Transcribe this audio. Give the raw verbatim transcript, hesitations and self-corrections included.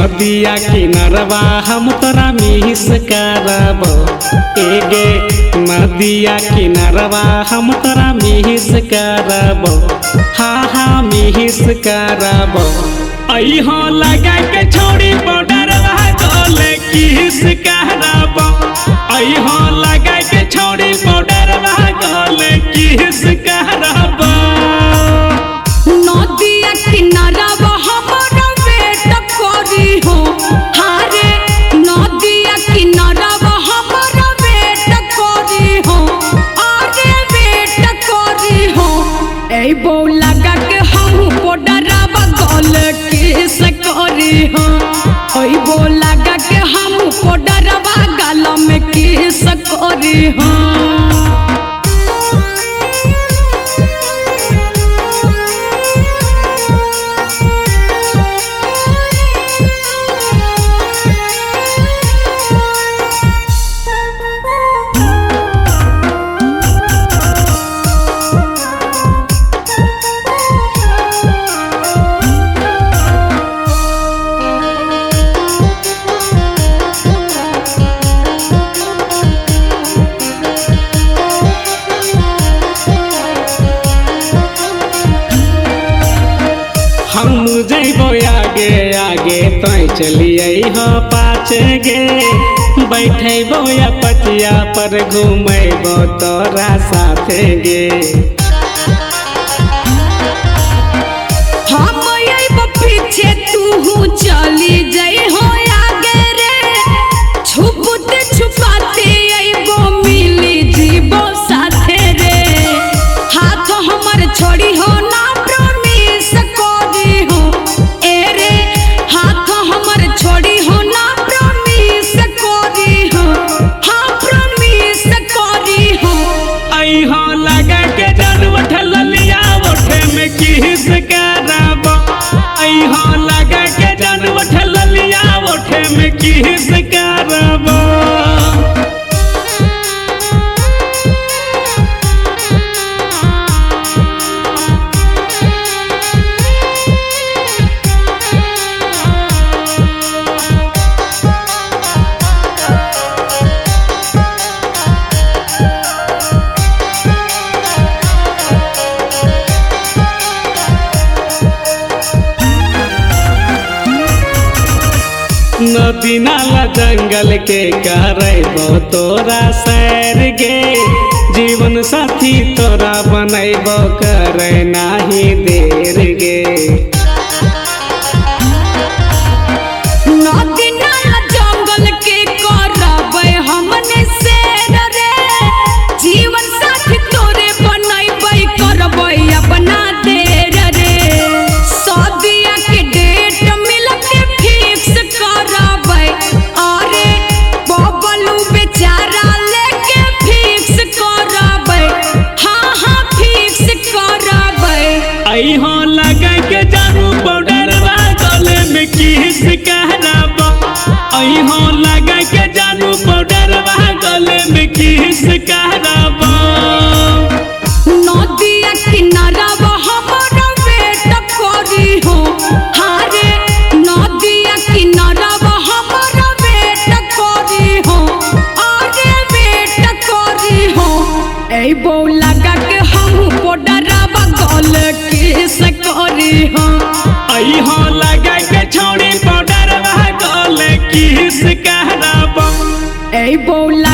नदिया किनारवा हम तोरा मिस करब एगे नदिया किनारवा हम तोरा मिस करब हाँ हाँ मिस करब अइहो लगा के छोड़ी बॉर्डरवा गले किस करब अइहो लगा के छोड़ी बॉर्डरवा गले किस करब नदिया किनारवा हमरा वेट करी हो हारे नदिया किनारवा हमरा वेट करी हो आगे वेट करी हो ए बो लगा के हम बॉर्डरवा गले किस करी हो ओई बो लगा के हम बॉर्डरवा गला में किस करी हो हम जइबो आगे आगे तोय चलिए हो पाछे गे बैठेबो या पचिया पर घूमेबो तोरा साथे गे हम अइबो पीछे तू चली जाई हो आगे रे छुपते छुपाते अइबो मिली जीवो साथे रे हाथ हमर छोड़ी हो ना प्रॉमिस करी हो ए रे हाथ हमर छोड़ी हो ना प्रॉमिस करी हो हाँ प्रॉमिस करी हो अइहो लगा के जन उठल लिया उठे में किस करब अइहो लगा के जन उठल लिया उठे में किस करब नदी नाला जंगल के करबो तोरा सैर गे जीवन साथी तोरा बनैबो करे नाही देर गे नदी नाला जंगल के करबै हमने शेर रे जीवन साथी तोरे बनैबै करबै अपना देर रे सदिया के डेट मिल के फिक्स करबै अरे बबलू बेचारा लेके फिक्स करबै हाँ हाँ फिक्स करबै अइहो लगा के जानू बॉर्डरवा गले में किस करब अइहो लगा के जानू बॉर्डरवा गले में किस करब नदिया किनारवा हमरा वेट करी हो हारे नदिया किनारवा हमरा वेट करी हो आगे वेट करी हो ए बो लगा के हम बॉर्डरवा गले किस करी हो अइहो लगा के छोड़ी बॉर्डरवा गले किस करब ए बो